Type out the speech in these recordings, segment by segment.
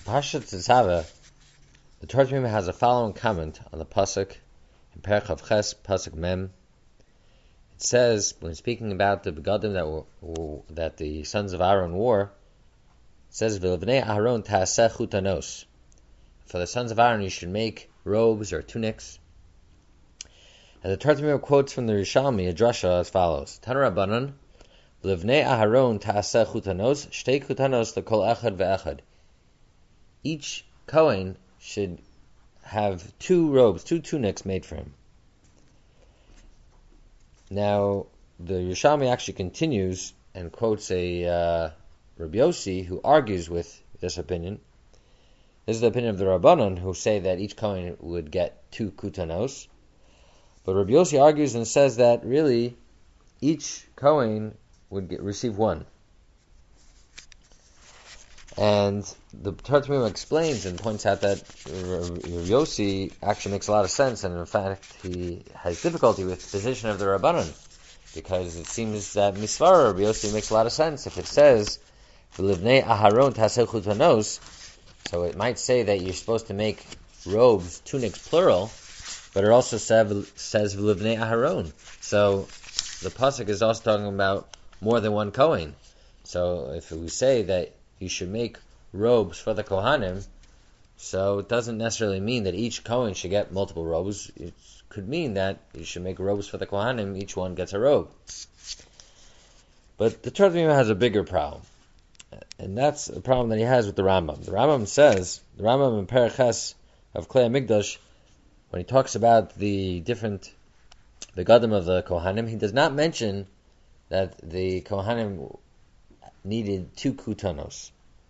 Parshat Tzava, the Torah Tzimim has a following comment on the pasuk in Perek Chav Ches, pasuk Mem. It says, when speaking about the begadim that the sons of Aaron wore, it says, "V'levnei Aharon ta'aseh chutanos." For the sons of Aaron, you should make robes or tunics. And the Torah Tzimim quotes from the Rishalmi, a drasha, as follows: Tanu Rabbanan, "V'levnei Aharon ta'aseh chutanos, shtei chutanos lekol echad ve'echad." Each Kohen should have two robes, two tunics made for him. Now, the Yerushalmi actually continues and quotes a Rabbi Yossi who argues with this opinion. This is the opinion of the Rabbanan, who say that each Kohen would get two kutanos. But Rabbi Yossi argues and says that really each Kohen would receive one. And the Torah Tzimim explains and points out that Yossi actually makes a lot of sense, and in fact he has difficulty with the position of the Rabbanan, because it seems that Misvara Rabbi Yossi makes a lot of sense. If it says V'livnei Aharon ta'aseh chutanos, so it might say that you're supposed to make robes, tunics plural, but it also says V'livnei Aharon. So the pasuk is also talking about more than one Kohen. So if we say that you should make robes for the Kohanim, so it doesn't necessarily mean that each Kohen should get multiple robes. It could mean that you should make robes for the Kohanim, each one gets a robe. But the Torah has a bigger problem, and that's a problem that he has with the Rambam. The Rambam says, the Rambam in Perek Ches of Klei HaMikdash, when he talks about the different begadim of the Kohanim, he does not mention that the Kohanim needed two kutanos.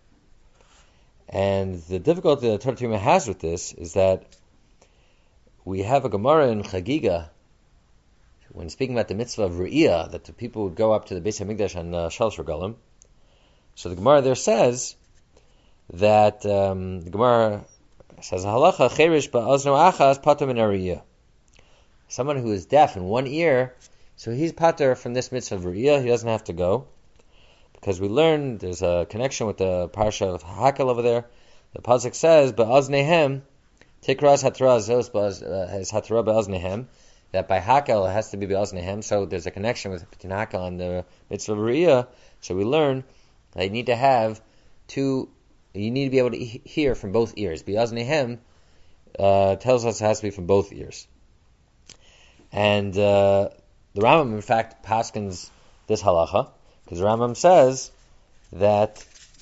And the difficulty that Torah Tzimim has with this is that we have a Gemara in Chagiga, when speaking about the mitzvah of Ru'iyah, that the people would go up to the Beis HaMikdash on Shalosh Regalim. So the Gemara there says that the Gemara says, Halacha cherish ba'azno achas pater min Ru'iyah. Someone who is deaf in one ear, so he's pater from this mitzvah of Ru'iyah, he doesn't have to go. Because we learned there's a connection with the parsha of Hakel over there. The pasuk says, "Be'aznehem tikras hatras has hatra be'aznehem." That by Hakel it has to be be'aznehem. So there's a connection with between Hakel and the mitzvah of Riyah. So we learn that you need to have two. You need to be able to hear from both ears. Be'aznehem tells us it has to be from both ears. And the Rambam, in fact, paskins this halacha. Because Rambam says that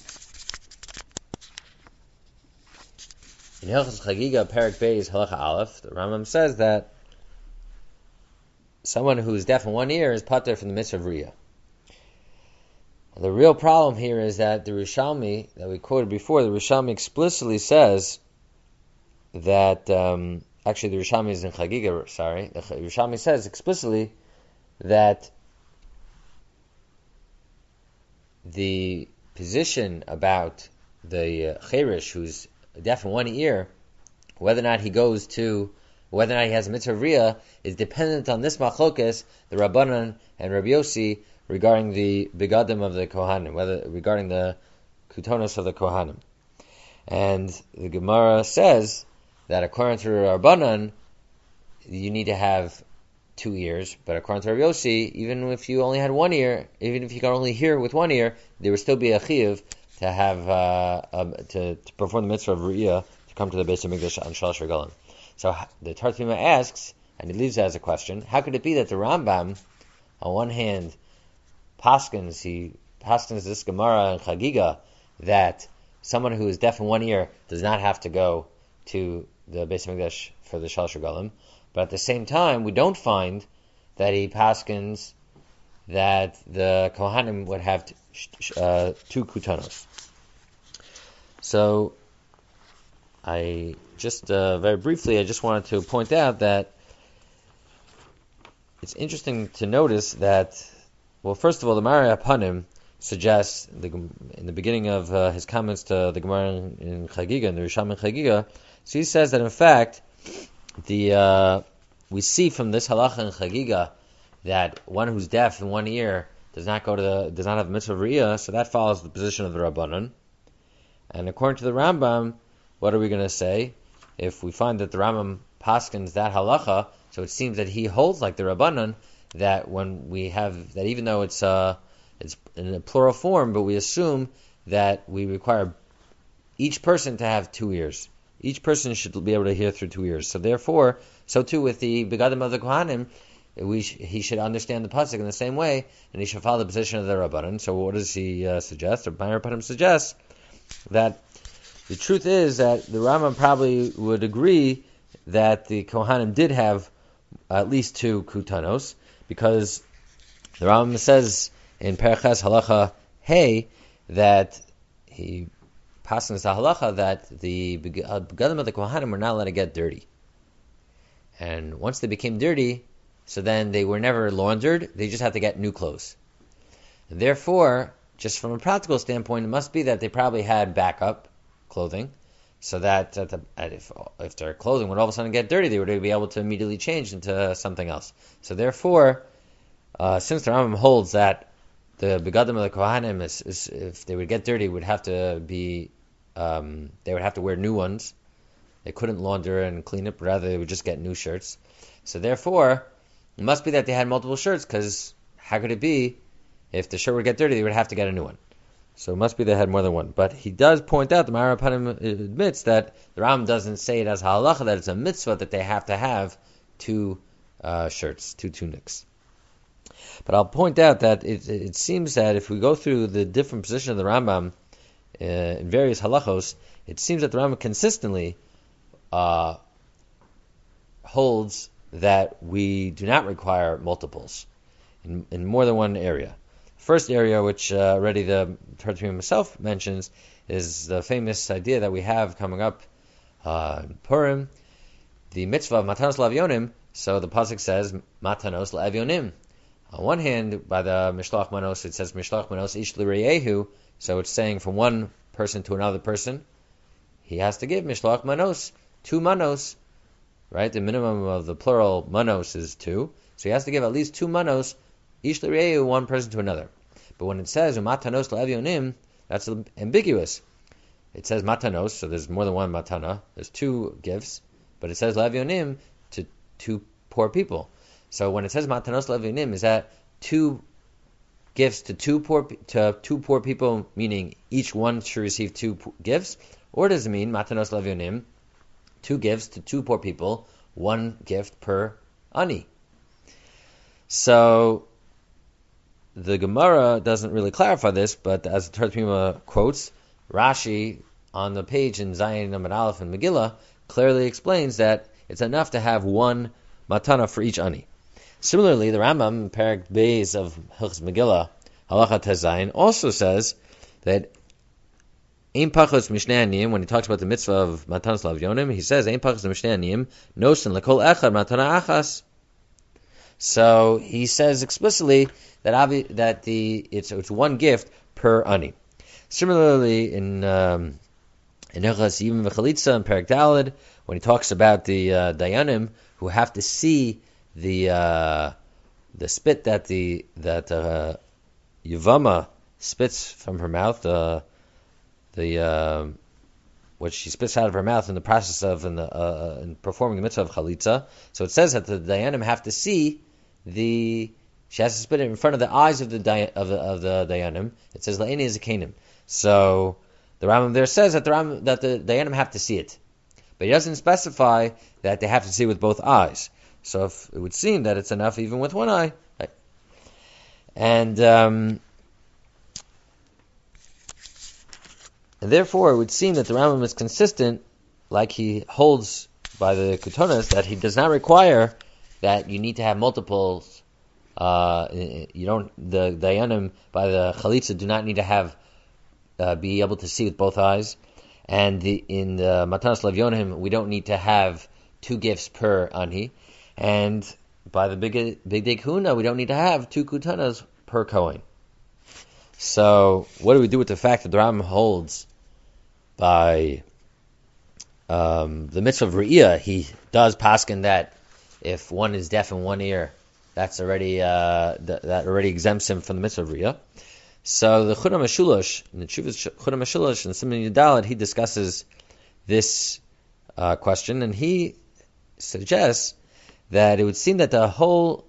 in Hilchos Chagiga Perek Beis Halacha Aleph, the Rambam says that someone who is deaf in one ear is pater from the mitzvah of Riyah. The real problem here is that the Rishalmi that we quoted before, the Rishalmi explicitly says that actually the Rishalmi is in Chagiga. Sorry, the Rishalmi says explicitly that the position about the cherish who's deaf in one ear, whether or not he has a mitzvah riyah, is dependent on this machlokes, the Rabbanan and Rabbi Yossi, regarding the begadim of the Kohanim, regarding the kutonos of the Kohanim. And the Gemara says that according to Rabbanan, you need to have 2 ears, but according to Rabbi Yossi, even if you only had 1 ear, even if you can only hear with 1 ear, there would still be a chiyuv to have to perform the mitzvah of Ru'iyah, to come to the Beis HaMikdash on Shalosh Regalim. So the Torah Tzimim asks, and he leaves it as a question: how could it be that the Rambam, on one hand, paskins this Gemara and Chagiga that someone who is deaf in 1 ear does not have to go to the Beis HaMikdash for the Shalosh Regalim, but at the same time, we don't find that he paskins that the Kohanim would have 2 kutanos. So, I just, very briefly, I just wanted to point out that it's interesting to notice that, well, first of all, the Marei Hapanim suggests, in the beginning of his comments to the Gemara in Chagiga, in the Risham in Chagiga, so he says that in fact, we see from this halacha in Chagiga that one who's deaf in 1 ear does not have mitzvah riyah, so that follows the position of the Rabbanan. And according to the Rambam, what are we going to say? If we find that the Rambam paskins that halacha, so it seems that he holds like the Rabbanan, that when we have, that even though it's in a plural form, but we assume that we require each person to have 2 ears. Each person should be able to hear through 2 ears. So therefore, so too with the begadim of the Kohanim, he should understand the pasuk in the same way, and he should follow the position of the Rabbanan. So what does he suggest? Or Rabbanan suggests that the truth is that the Rambam probably would agree that the Kohanim did have at least 2 kutanos, because the Rambam says in Perches Halacha Hey that he passes the halacha that the begadim of the Kohanim were not allowed to get dirty. And once they became dirty, so then they were never laundered, they just had to get new clothes. And therefore, just from a practical standpoint, it must be that they probably had backup clothing, so that if their clothing would all of a sudden get dirty, they would be able to immediately change into something else. So therefore, since the Rambam holds that the begadim of the Kohanim is if they would get dirty, would have to be they would have to wear new ones. They couldn't launder and clean it, but rather they would just get new shirts. So therefore, it must be that they had multiple shirts, because how could it be if the shirt would get dirty, they would have to get a new one? So it must be they had more than one. But he does point out, the Ma'ara Panim admits that the Ram doesn't say it as halacha, that it's a mitzvah that they have to have 2 shirts, 2 tunics. But I'll point out that it seems that if we go through the different positions of the Rambam in various halachos, it seems that the Rambam consistently holds that we do not require multiples in more than one area. First area, which already the Tartrim himself mentions, is the famous idea that we have coming up in Purim, the mitzvah of Matanos L'Avyonim. So the pasuk says Matanos L'Avyonim. On one hand, by the Mishloach Manos, it says Mishloach Manos Ish L'Reyehu, so it's saying from one person to another person, he has to give Mishloach Manos, 2 manos, right? The minimum of the plural manos is 2, so he has to give at least 2 manos, Ish L'Reyehu, one person to another. But when it says Matanos L'Avyonim, that's ambiguous. It says Matanos, so there's more than one matana, there's 2 gifts, but it says L'Avyonim to 2 poor people. So when it says Matanos L'Avyonim, is that 2 gifts to two poor people, meaning each one should receive 2 gifts? Or does it mean Matanos L'Avyonim, 2 gifts to 2 poor people, 1 gift per ani? So the Gemara doesn't really clarify this, but as the Tartrim quotes, Rashi on the page in Zayin Amud Aleph and Megillah clearly explains that it's enough to have 1 matana for each ani. Similarly, the Rambam, Perek Beis of Hilchos Megillah, Halacha Tezayin, also says that Ein Pachos Mishnei Aniyim, when he talks about the mitzvah of Matanos L'Avyonim, he says Ein Pachos Mishnei Aniyim Nosen L'Kol Echad Matana Achas. So he says explicitly that it's 1 gift per ani. Similarly, in Hilchos Yibum V'Chalitza and Perek Daled, when he talks about the Dayanim who have to see the spit that Yavama spits from her mouth, what she spits out of her mouth in the process of in performing the mitzvah of chalitza. So it says that the dayanim have to see she has to spit it in front of the eyes of the dayanim. It says la'eni zakenim. So the Rambam there says that the dayanim have to see it, but he doesn't specify that they have to see it with both eyes. So if it would seem that it's enough even with 1 eye. Right? And therefore it would seem that the Rambam is consistent, like he holds by the Kutonas, that he does not require that you need to have multiples. The Dayanim by the Chalitza do not need to have be able to see with both eyes. And in the Matanos L'Avyonim, we don't need to have 2 gifts per ani. And by the Big Day Kahuna, we don't need to have 2 kutanas per Kohen. So what do we do with the fact that the Rambam holds by the mitzvah of Re'iyah? He does paskin that if one is deaf in one ear, that's already that already exempts him from the mitzvah of Re'iyah. So the Chudam HaShulash, in the Chuvas Chudam HaShulash, in Siman Yudalet, he discusses this question, and he suggests that it would seem that the whole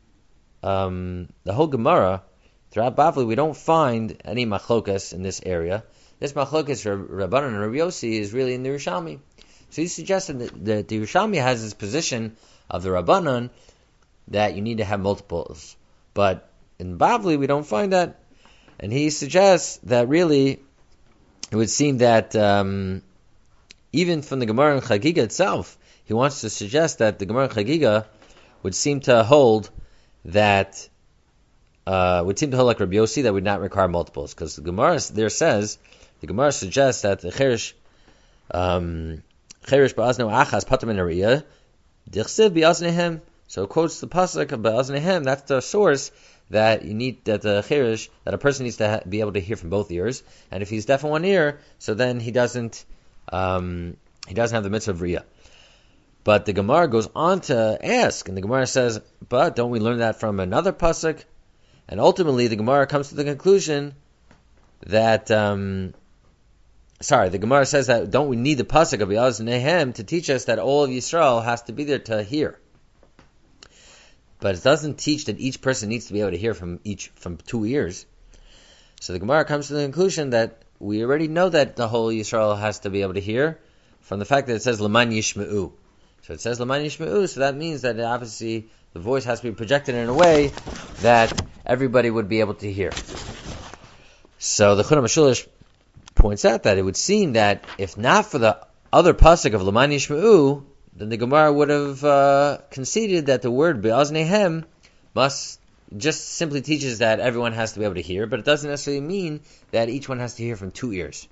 Gemara throughout Bavli, we don't find any machlokas in this area. This machlokas Rabbanan and Rabbi Yossi is really in the Yerushalmi. So he suggested that the Yerushalmi has this position of the Rabbanan that you need to have multiples, but in Bavli we don't find that. And he suggests that really it would seem that even from the Gemara in Chagiga itself, he wants to suggest that the Gemara in Chagiga would seem to hold that like Rabbi Yossi, that would not require multiples, because the Gemara there says, the Gemara suggests that the Cheresh ba'azne achas patam in ariyah dichsiv ba'aznehem. So it quotes the pasuk of ba'aznehem. That's the source that you need, that the Cheresh, that a person needs to be able to hear from both ears, and if he's deaf in one ear, so then he doesn't have the mitzvah of riyah. But the Gemara goes on to ask, and the Gemara says, but don't we learn that from another pasuk? And ultimately, the Gemara comes to the conclusion that, the Gemara says that don't we need the pasuk of Yaz Nehem to teach us that all of Yisrael has to be there to hear? But it doesn't teach that each person needs to be able to hear from two ears. So the Gemara comes to the conclusion that we already know that the whole Yisrael has to be able to hear from the fact that it says L'man Yishme'u. So it says L'man Yishme'u, so that means that obviously the voice has to be projected in a way that everybody would be able to hear. So the Chudam HaShulash points out that it would seem that if not for the other pasuk of L'man Yishme'u, then the Gemara would have conceded that the word Be'aznehem must just simply teaches that everyone has to be able to hear, but it doesn't necessarily mean that each one has to hear from two ears.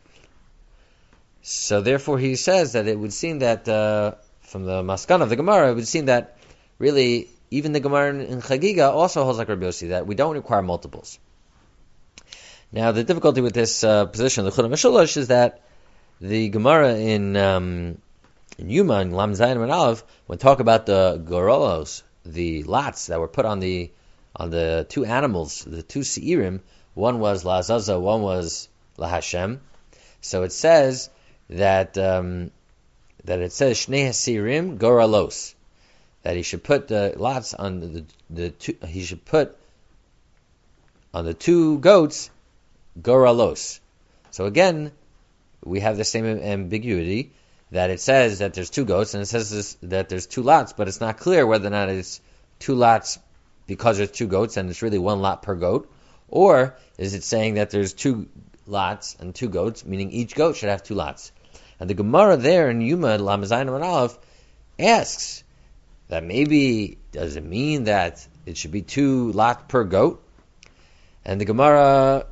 So therefore he says that it would seem that from the Maskan of the Gemara, it would seem that really even the Gemara in Chagiga also holds like Rabbi Yossi, that we don't require multiples. Now the difficulty with this position of the Chudam HaShulash is that the Gemara in Yuma, in Lam Zayin and Aleph, when talk about the gorolos, the lots that were put on the two animals, the two seirim, one was La Azaza, one was La Hashem. So it says that it says Shnei Hasirim Goralos, that he should put the lots on the two, he should put on the two goats Goralos. So again, we have the same ambiguity, that it says that there's two goats, and it says that there's two lots, but it's not clear whether or not it's two lots because there's two goats and it's really one lot per goat, or is it saying that there's two lots and two goats, meaning each goat should have two lots. And the Gemara there in Yuma, Lam Zayin and Aleph, asks that maybe, does it mean that it should be two lots per goat? And the Gemara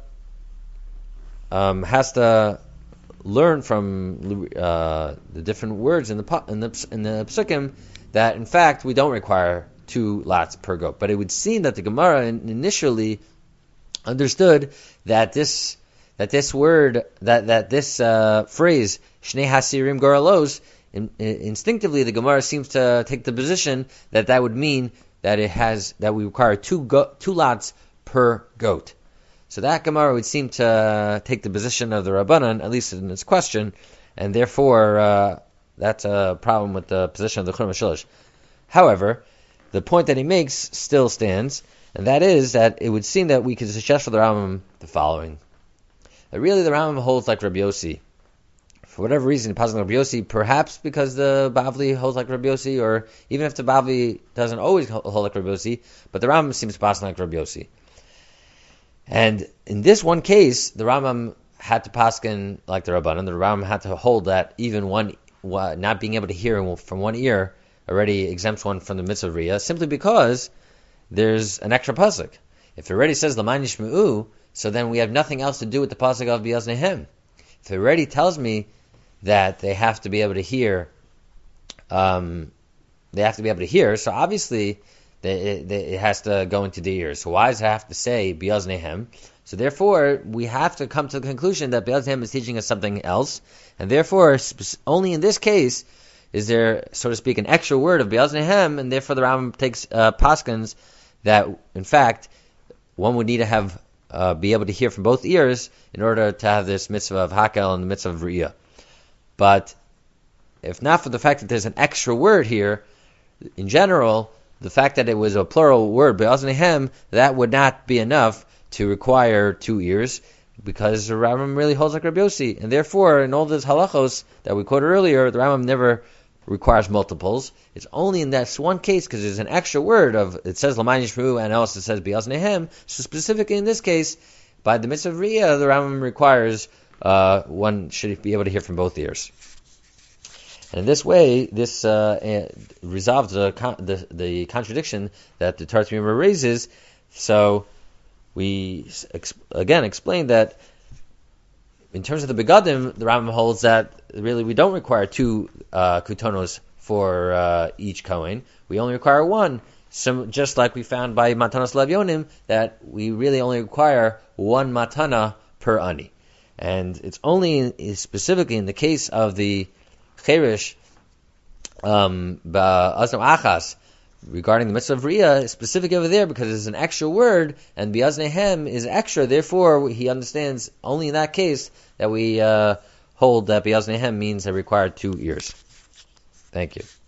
has to learn from the different words in the psukim that in fact we don't require two lots per goat. But it would seem that the Gemara initially understood that this word, that this phrase Shnei Hasirim Goralos, instinctively the Gemara seems to take the position that would mean that we require two lots per goat. So that Gemara would seem to take the position of the Rabbanan, at least in its question, and therefore that's a problem with the position of the Chudam HaShulash. However, the point that he makes still stands, and that is that it would seem that we could suggest for the Rambam the following: that really the Rambam holds like Rabbi Yossi. For whatever reason, he passes like Rabbi Yossi, perhaps because the Bavli holds like Rabbi Yossi, or even if the Bavli doesn't always hold like Rabbi Yossi, but the Rambam seems to pass like Rabbi Yossi. And in this one case, the Rambam had to paskin like the Rabbanan. The Rambam had to hold that even one not being able to hear from one ear already exempts one from the mitzvah of riyah, simply because there's an extra pasuk. If it already says L'man Yishme'u, so then we have nothing else to do with the pasuk of B'yaz Nehem. If it already tells me that they have to be able to hear, so obviously it has to go into the ears. So why does it have to say B'yaz Nehem? So therefore, we have to come to the conclusion that B'yaz Nehem is teaching us something else, and therefore, only in this case is there, so to speak, an extra word of B'yaz Nehem, and therefore the Rambam takes paskins that, in fact, one would need to have be able to hear from both ears in order to have this mitzvah of hakel and the mitzvah of riyah. But if not for the fact that there's an extra word here, in general, the fact that it was a plural word, be'aznehem, that would not be enough to require 2 ears, because the Rambam really holds like Rabbi Yossi. And therefore, in all those halachos that we quoted earlier, the Rambam never requires multiples. It's only in that one case, because there's an extra word of, it says L'man Yishmu, and else it says be'aznehem. So specifically in this case, by the mitzvah of riyah, the Rambam requires one should be able to hear from both ears. And in this way, this resolves the contradiction that the Targum raises. So we again explained that in terms of the begadim, the Rambam holds that really we don't require 2 kutonos for each kohen. We only require 1. So just like we found by Matanos Levyonim, that we really only require 1 matana per ani. And it's only specifically in the case of the Cherish Ba'aznam Achas regarding the mitzvah of riyah, specific over there because it's an extra word, and Be'aznehem is extra. Therefore, he understands only in that case that we hold that Be'aznehem means they require 2 ears. Thank you.